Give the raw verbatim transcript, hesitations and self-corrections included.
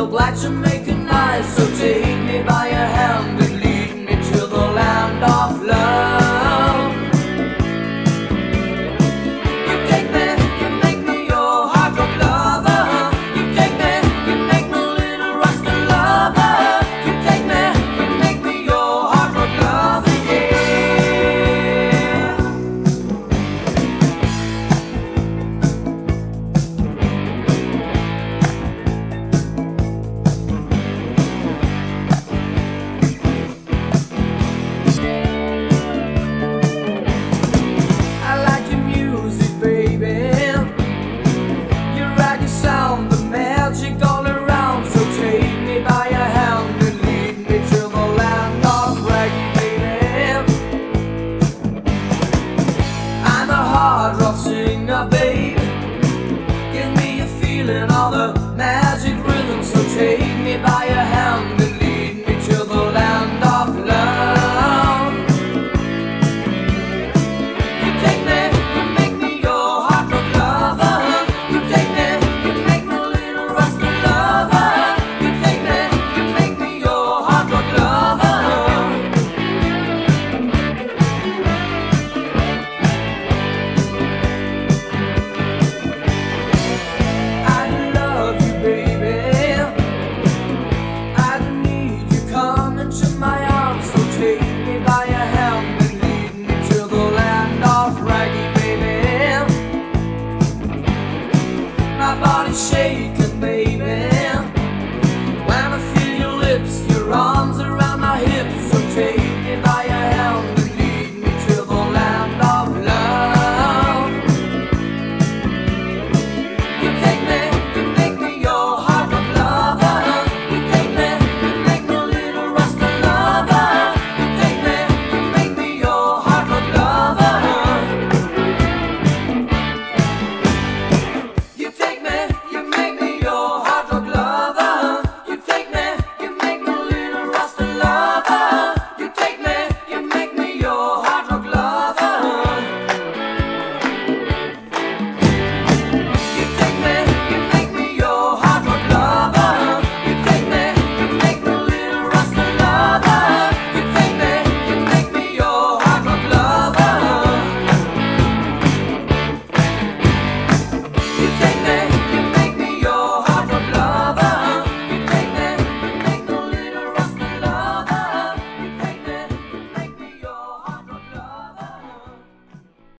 black Jamaican eyes. So take me by your hand and lead me to the land of love. You take me, you make me your hard rock lover. You take me, you make me little Rasta lover. You take me, you make me your hard rock lover, yeah. I like your music, baby. You rock, you sound, the magic all around. So take me by your hand and lead me to the land of reggae, baby. I'm a hard rock singer, baby.